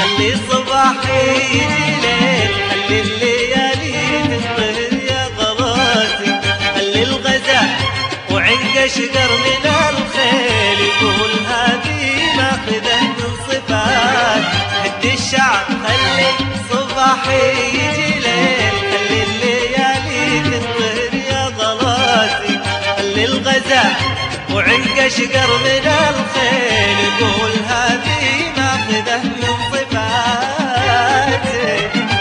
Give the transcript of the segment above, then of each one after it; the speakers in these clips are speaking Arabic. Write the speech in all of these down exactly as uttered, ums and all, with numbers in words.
خلي صباحي يجي ليل، خلي الليالي تنطهر يا غلاتي، خلي الغزال وعنق شقر من الخيل يقول هذه ماخذه من صفات هد الشعب. خلي صباحي يجي ليل، خلي الليالي تنطهر يا غلاتي، خلي الغزال وعنق شقر من الخيل يقول هذه ماخذه من صفاتي.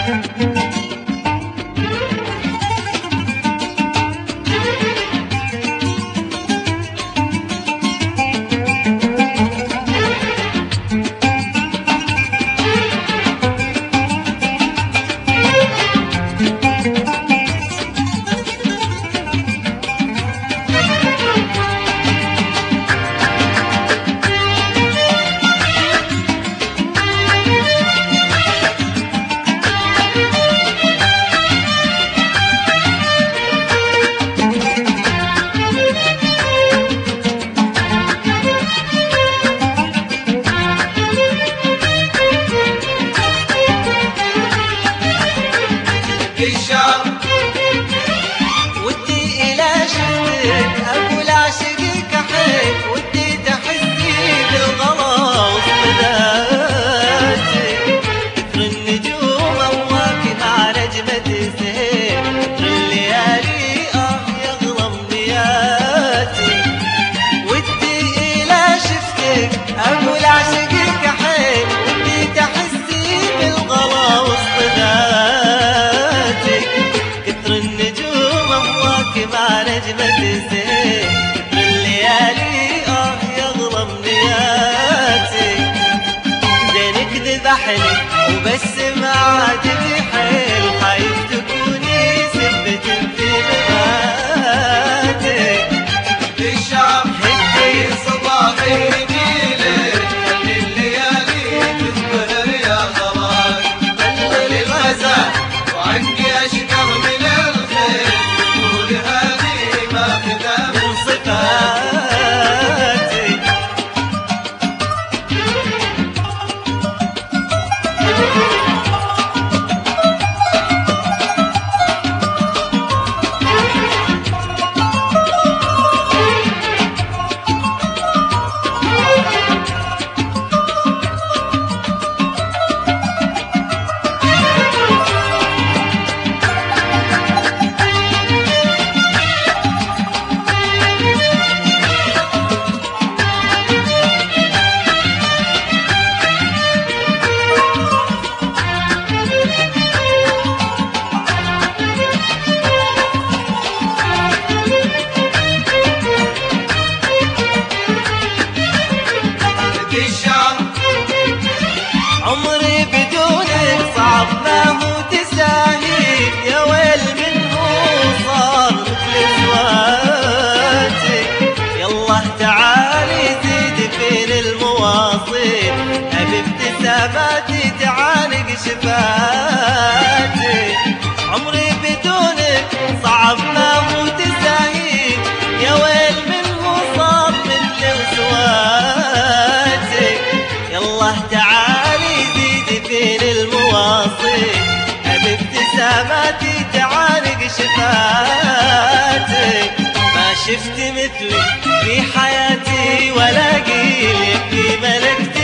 ودي إلى شفتك أقول أعشقك أحب، ودي تحسي بالغلا وصداتي، كثر النجوم أواكب على نجمة سهيل، كثر الليالي آه يغلى أمنياتي. ودي إلى شفتك أقول أعشقك أحب، ودي تحسي بالغلا وصداتي، كثر النجوم أمواكب على نجمة زين، كثر الليالي آه يغلى أمنياتي. زينك ذبحني وبس ما عاد لي حيل، خايف تكوني سبة في مماتي. الشعب هدي صباحي يجي ليل، خلي الليالي تنطهر يا غلاتي، خلي الغزال وعنقي أشقر من الخيل يقول هذه ماخذه من صفاتي. عمري بدونك صعب ما هو تساهي، يا ويل من هو صار مثل سواتي. يالله تعالي زيد فين المواصيل، أبي ابتساماتي تعانق شفاتي. عمري بدونك صعب ما هو تساهي، يا ويل من هو صار مثل سواتي. يالله تعالي فين المواصيل، أبي ابتساماتي تعانق شفاتي. ما شفت مثلي في حياتي ولا قيل، في ملكتي